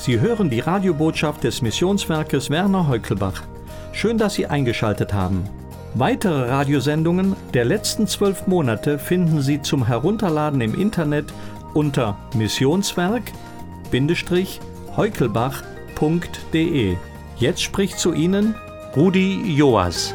Sie hören die Radiobotschaft des Missionswerkes Werner Heukelbach. Schön, dass Sie eingeschaltet haben. Weitere Radiosendungen der letzten 12 Monate finden Sie zum Herunterladen im Internet unter missionswerk-heukelbach.de. Jetzt spricht zu Ihnen Rudi Joas.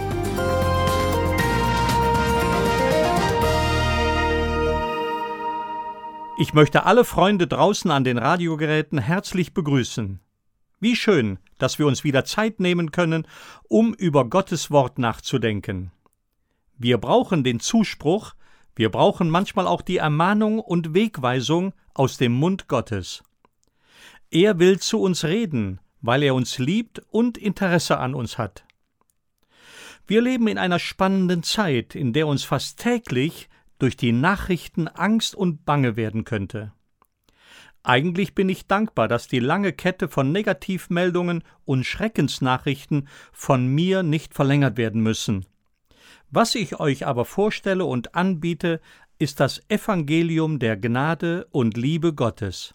Ich möchte alle Freunde draußen an den Radiogeräten herzlich begrüßen. Wie schön, dass wir uns wieder Zeit nehmen können, um über Gottes Wort nachzudenken. Wir brauchen den Zuspruch, wir brauchen manchmal auch die Ermahnung und Wegweisung aus dem Mund Gottes. Er will zu uns reden, weil er uns liebt und Interesse an uns hat. Wir leben in einer spannenden Zeit, in der uns fast täglich durch die Nachrichten Angst und Bange werden könnte. Eigentlich bin ich dankbar, dass die lange Kette von Negativmeldungen und Schreckensnachrichten von mir nicht verlängert werden müssen. Was ich euch aber vorstelle und anbiete, ist das Evangelium der Gnade und Liebe Gottes.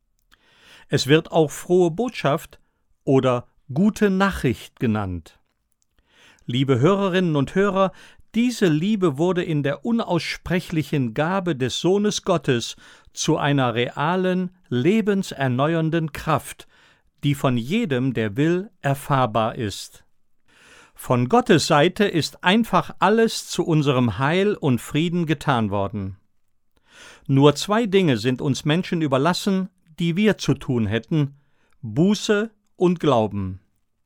Es wird auch frohe Botschaft oder gute Nachricht genannt. Liebe Hörerinnen und Hörer, diese Liebe wurde in der unaussprechlichen Gabe des Sohnes Gottes zu einer realen, lebenserneuernden Kraft, die von jedem, der will, erfahrbar ist. Von Gottes Seite ist einfach alles zu unserem Heil und Frieden getan worden. Nur 2 Dinge sind uns Menschen überlassen, die wir zu tun hätten: Buße und Glauben.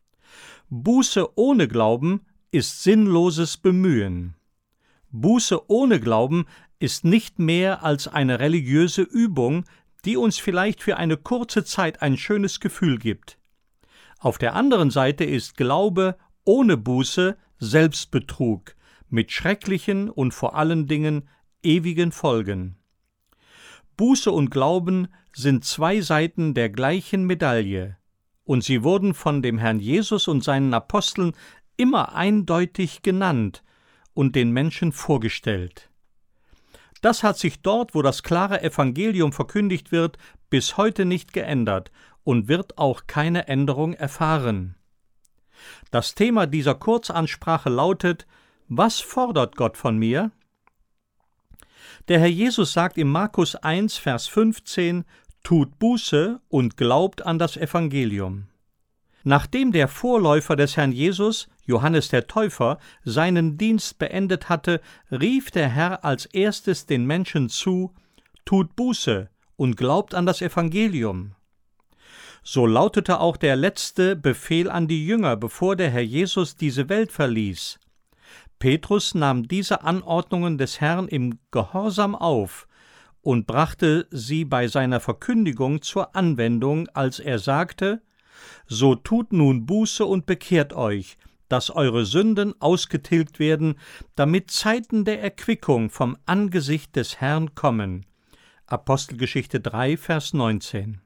Buße ohne Glauben ist sinnloses Bemühen. Buße ohne Glauben ist nicht mehr als eine religiöse Übung, die uns vielleicht für eine kurze Zeit ein schönes Gefühl gibt. Auf der anderen Seite ist Glaube ohne Buße Selbstbetrug mit schrecklichen und vor allen Dingen ewigen Folgen. Buße und Glauben sind 2 Seiten der gleichen Medaille, und sie wurden von dem Herrn Jesus und seinen Aposteln immer eindeutig genannt und den Menschen vorgestellt. Das hat sich dort, wo das klare Evangelium verkündigt wird, bis heute nicht geändert und wird auch keine Änderung erfahren. Das Thema dieser Kurzansprache lautet: Was fordert Gott von mir? Der Herr Jesus sagt in Markus 1, Vers 15: Tut Buße und glaubt an das Evangelium. Nachdem der Vorläufer des Herrn Jesus, Johannes der Täufer, seinen Dienst beendet hatte, rief der Herr als erstes den Menschen zu: Tut Buße und glaubt an das Evangelium. So lautete auch der letzte Befehl an die Jünger, bevor der Herr Jesus diese Welt verließ. Petrus nahm diese Anordnungen des Herrn im Gehorsam auf und brachte sie bei seiner Verkündigung zur Anwendung, als er sagte: So tut nun Buße und bekehrt euch, dass eure Sünden ausgetilgt werden, damit Zeiten der Erquickung vom Angesicht des Herrn kommen. Apostelgeschichte 3, Vers 19.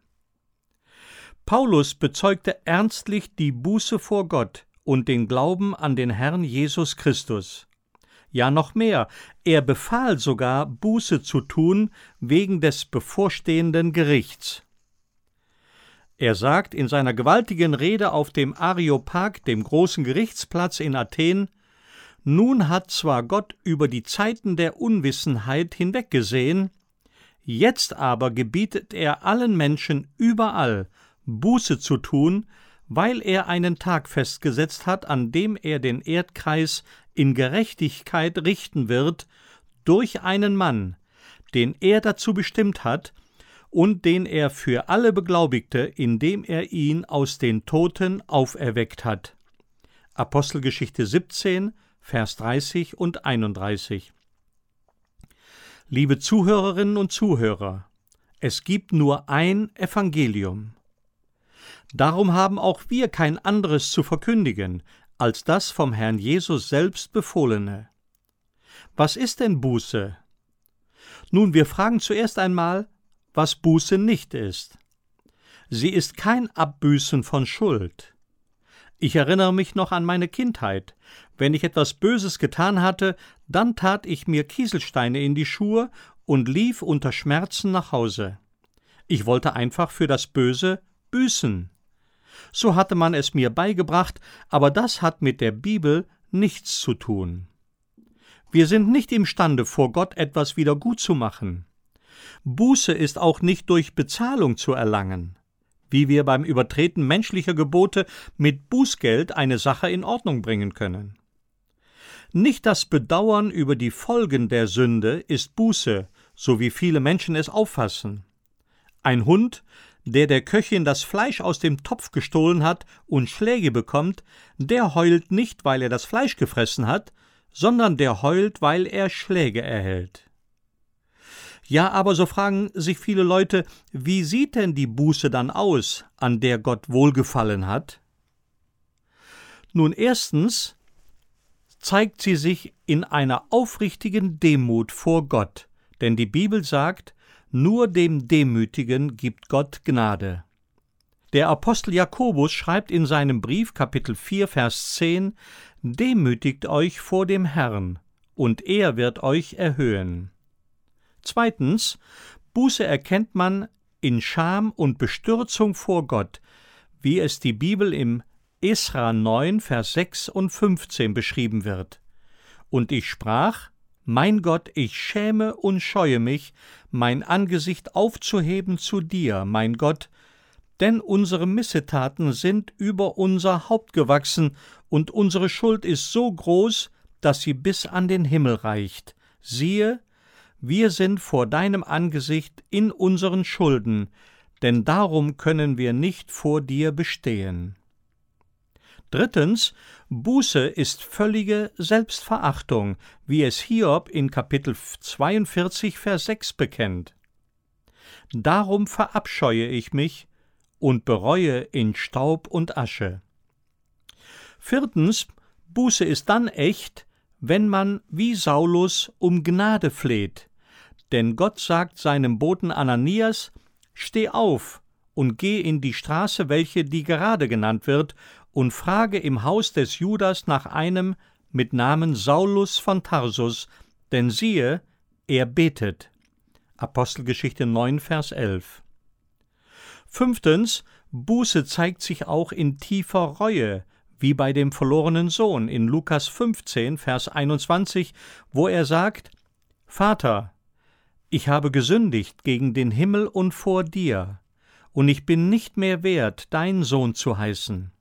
Paulus bezeugte ernstlich die Buße vor Gott und den Glauben an den Herrn Jesus Christus. Ja, noch mehr, er befahl sogar, Buße zu tun wegen des bevorstehenden Gerichts. Er sagt in seiner gewaltigen Rede auf dem Areopag, dem großen Gerichtsplatz in Athen: Nun hat zwar Gott über die Zeiten der Unwissenheit hinweggesehen, jetzt aber gebietet er allen Menschen überall, Buße zu tun, weil er einen Tag festgesetzt hat, an dem er den Erdkreis in Gerechtigkeit richten wird, durch einen Mann, den er dazu bestimmt hat, und den er für alle beglaubigte, indem er ihn aus den Toten auferweckt hat. Apostelgeschichte 17, Vers 30 und 31. Liebe Zuhörerinnen und Zuhörer, es gibt nur ein Evangelium. Darum haben auch wir kein anderes zu verkündigen, als das vom Herrn Jesus selbst befohlene. Was ist denn Buße? Nun, wir fragen zuerst einmal, was Buße nicht ist. Sie ist kein Abbüßen von Schuld. Ich erinnere mich noch an meine Kindheit. Wenn ich etwas Böses getan hatte, dann tat ich mir Kieselsteine in die Schuhe und lief unter Schmerzen nach Hause. Ich wollte einfach für das Böse büßen. So hatte man es mir beigebracht, aber das hat mit der Bibel nichts zu tun. Wir sind nicht imstande, vor Gott etwas wieder gut zu machen. Buße ist auch nicht durch Bezahlung zu erlangen, wie wir beim Übertreten menschlicher Gebote mit Bußgeld eine Sache in Ordnung bringen können. Nicht das Bedauern über die Folgen der Sünde ist Buße, so wie viele Menschen es auffassen. Ein Hund, der Köchin das Fleisch aus dem Topf gestohlen hat und Schläge bekommt, der heult nicht, weil er das Fleisch gefressen hat, sondern der heult, weil er Schläge erhält. Ja, aber so fragen sich viele Leute, wie sieht denn die Buße dann aus, an der Gott wohlgefallen hat? Nun, erstens zeigt sie sich in einer aufrichtigen Demut vor Gott, denn die Bibel sagt, nur dem Demütigen gibt Gott Gnade. Der Apostel Jakobus schreibt in seinem Brief, Kapitel 4, Vers 10, »Demütigt euch vor dem Herrn, und er wird euch erhöhen.« Zweitens, Buße erkennt man in Scham und Bestürzung vor Gott, wie es die Bibel im Esra 9, Vers 6 und 15 beschrieben wird. »Und ich sprach, mein Gott, ich schäme und scheue mich, mein Angesicht aufzuheben zu dir, mein Gott, denn unsere Missetaten sind über unser Haupt gewachsen, und unsere Schuld ist so groß, dass sie bis an den Himmel reicht. Siehe, wir sind vor deinem Angesicht in unseren Schulden, denn darum können wir nicht vor dir bestehen. Drittens, Buße ist völlige Selbstverachtung, wie es Hiob in Kapitel 42, Vers 6 bekennt. Darum verabscheue ich mich und bereue in Staub und Asche. Viertens, Buße ist dann echt, wenn man wie Saulus um Gnade fleht. Denn Gott sagt seinem Boten Ananias, steh auf und geh in die Straße, welche die Gerade genannt wird, und frage im Haus des Judas nach einem mit Namen Saulus von Tarsus, denn siehe, er betet. Apostelgeschichte 9, Vers 11. Fünftens, Buße zeigt sich auch in tiefer Reue, wie bei dem verlorenen Sohn in Lukas 15, Vers 21, wo er sagt, Vater, ich habe gesündigt gegen den Himmel und vor dir, und ich bin nicht mehr wert, dein Sohn zu heißen.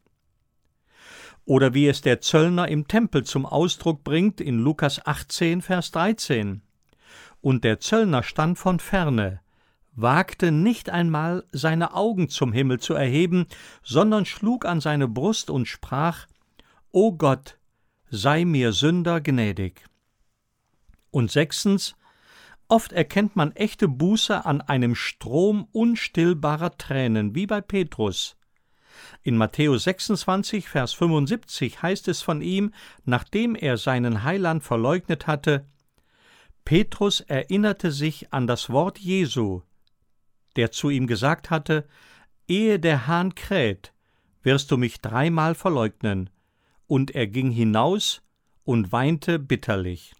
Oder wie es der Zöllner im Tempel zum Ausdruck bringt in Lukas 18, Vers 13. Und der Zöllner stand von ferne, wagte nicht einmal seine Augen zum Himmel zu erheben, sondern schlug an seine Brust und sprach, O Gott, sei mir Sünder gnädig. Und sechstens, oft erkennt man echte Buße an einem Strom unstillbarer Tränen, wie bei Petrus. In Matthäus 26, Vers 75 heißt es von ihm, nachdem er seinen Heiland verleugnet hatte, Petrus erinnerte sich an das Wort Jesu, der zu ihm gesagt hatte, ehe der Hahn kräht, wirst du mich 3-mal verleugnen. Und er ging hinaus und weinte bitterlich.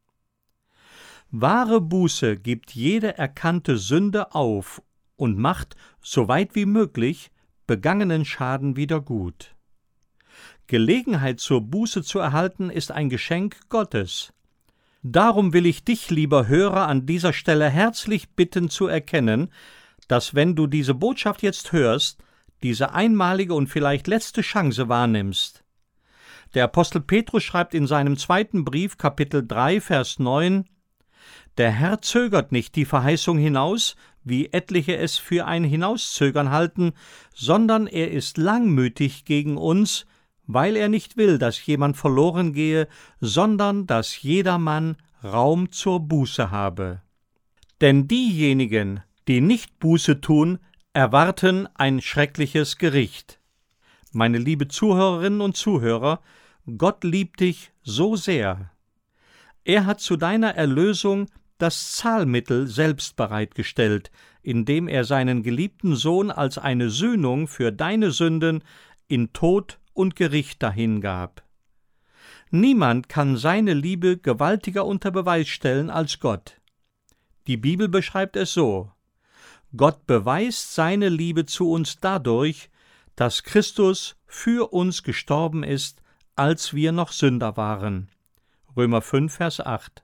Wahre Buße gibt jede erkannte Sünde auf und macht, so weit wie möglich, begangenen Schaden wieder gut. Gelegenheit zur Buße zu erhalten, ist ein Geschenk Gottes. Darum will ich dich, lieber Hörer, an dieser Stelle herzlich bitten zu erkennen, dass wenn du diese Botschaft jetzt hörst, diese einmalige und vielleicht letzte Chance wahrnimmst. Der Apostel Petrus schreibt in seinem 2. Brief, Kapitel 3, Vers 9, Der Herr zögert nicht die Verheißung hinaus, wie etliche es für ein Hinauszögern halten, sondern er ist langmütig gegen uns, weil er nicht will, dass jemand verloren gehe, sondern dass jedermann Raum zur Buße habe. Denn diejenigen, die nicht Buße tun, erwarten ein schreckliches Gericht. Meine liebe Zuhörerinnen und Zuhörer, Gott liebt dich so sehr. Er hat zu deiner Erlösung das Zahlmittel selbst bereitgestellt, indem er seinen geliebten Sohn als eine Sühnung für deine Sünden in Tod und Gericht dahingab. Niemand kann seine Liebe gewaltiger unter Beweis stellen als Gott. Die Bibel beschreibt es so: Gott beweist seine Liebe zu uns dadurch, dass Christus für uns gestorben ist, als wir noch Sünder waren. Römer 5, Vers 8.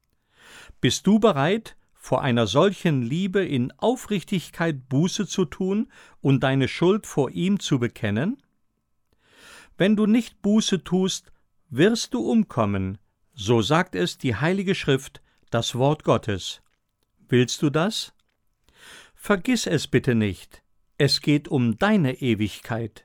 Bist du bereit, vor einer solchen Liebe in Aufrichtigkeit Buße zu tun und deine Schuld vor ihm zu bekennen? Wenn du nicht Buße tust, wirst du umkommen, so sagt es die Heilige Schrift, das Wort Gottes. Willst du das? Vergiss es bitte nicht, es geht um deine Ewigkeit.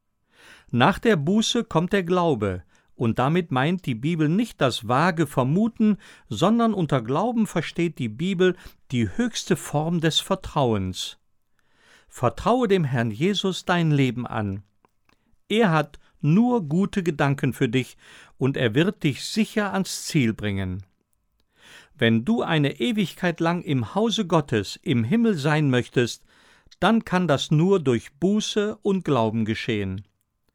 Nach der Buße kommt der Glaube, und damit meint die Bibel nicht das vage Vermuten, sondern unter Glauben versteht die Bibel die höchste Form des Vertrauens. Vertraue dem Herrn Jesus dein Leben an. Er hat nur gute Gedanken für dich, und er wird dich sicher ans Ziel bringen. Wenn du eine Ewigkeit lang im Hause Gottes, im Himmel sein möchtest, dann kann das nur durch Buße und Glauben geschehen.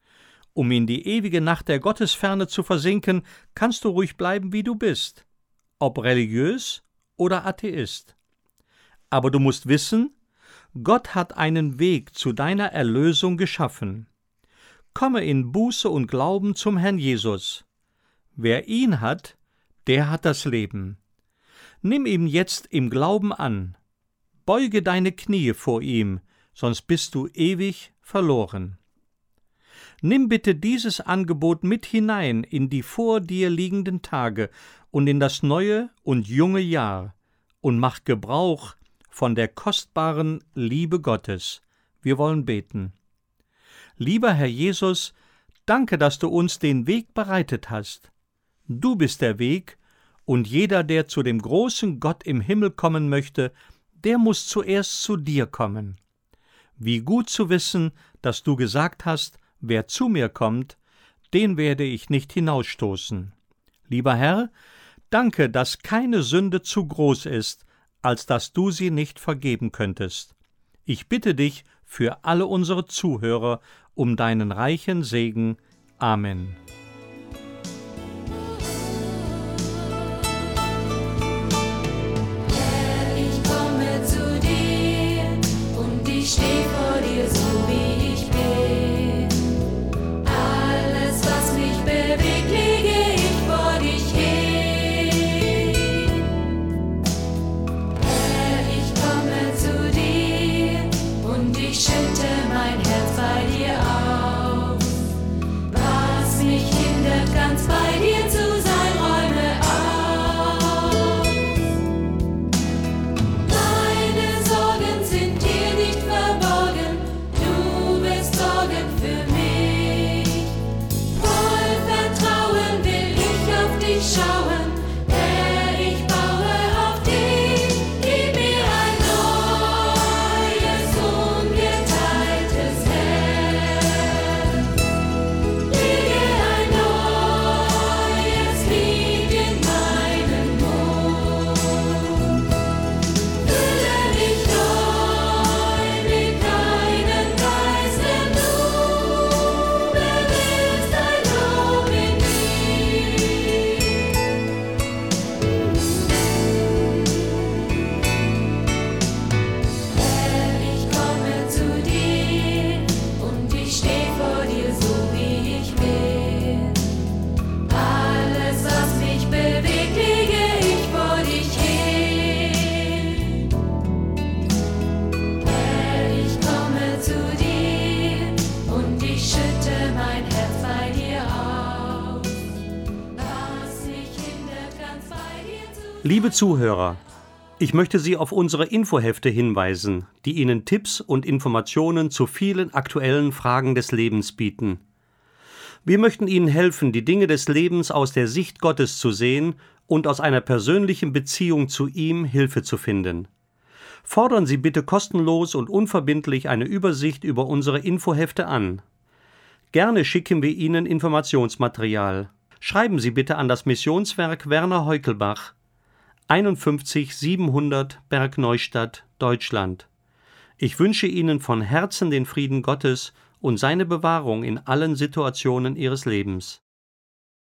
Um in die ewige Nacht der Gottesferne zu versinken, kannst du ruhig bleiben, wie du bist, ob religiös oder Atheist. Aber du musst wissen, Gott hat einen Weg zu deiner Erlösung geschaffen. Komme in Buße und Glauben zum Herrn Jesus. Wer ihn hat, der hat das Leben. Nimm ihn jetzt im Glauben an. Beuge deine Knie vor ihm, sonst bist du ewig verloren. Nimm bitte dieses Angebot mit hinein in die vor dir liegenden Tage und in das neue und junge Jahr und mach Gebrauch von der kostbaren Liebe Gottes. Wir wollen beten. Lieber Herr Jesus, danke, dass du uns den Weg bereitet hast. Du bist der Weg, und jeder, der zu dem großen Gott im Himmel kommen möchte, der muss zuerst zu dir kommen. Wie gut zu wissen, dass du gesagt hast, wer zu mir kommt, den werde ich nicht hinausstoßen. Lieber Herr, danke, dass keine Sünde zu groß ist, als dass du sie nicht vergeben könntest. Ich bitte dich für alle unsere Zuhörer um deinen reichen Segen. Amen. Herr, ich komme zu dir und ich stehe vor dir so wie ich bin. Alles, was mich bewegt, lege ich vor dich hin. Herr, ich komme zu dir und ich schütte mein Herz bei dir aus. Was mich hindert, ganz bei dir zu sein, räume aus. Meine Sorgen sind dir nicht verborgen, du bist Sorgen für mich. Voll Vertrauen will ich auf dich schauen, Herr, ich baue auf dich. Gib mir ein neues, ungeteiltes Herz. Lege ein neues Lied in meinen Mund. Fülle mich neu mit deinem Geist, denn du bewegst dein Lob in mir. Herr, ich komme zu dir und ich stehe vor dir so wie ich bin. Alles, was mich bewegt, lege ich vor dich hin. Herr, ich komme zu dir und ich schütte mein Herz bei dir aus. Was mich hindert, ganz bei dir zu sein. Liebe Zuhörer, ich möchte Sie auf unsere Infohefte hinweisen, die Ihnen Tipps und Informationen zu vielen aktuellen Fragen des Lebens bieten. Wir möchten Ihnen helfen, die Dinge des Lebens aus der Sicht Gottes zu sehen und aus einer persönlichen Beziehung zu ihm Hilfe zu finden. Fordern Sie bitte kostenlos und unverbindlich eine Übersicht über unsere Infohefte an. Gerne schicken wir Ihnen Informationsmaterial. Schreiben Sie bitte an das Missionswerk Werner Heukelbach, 51 700 Bergneustadt, Deutschland. Ich wünsche Ihnen von Herzen den Frieden Gottes und seine Bewahrung in allen Situationen Ihres Lebens.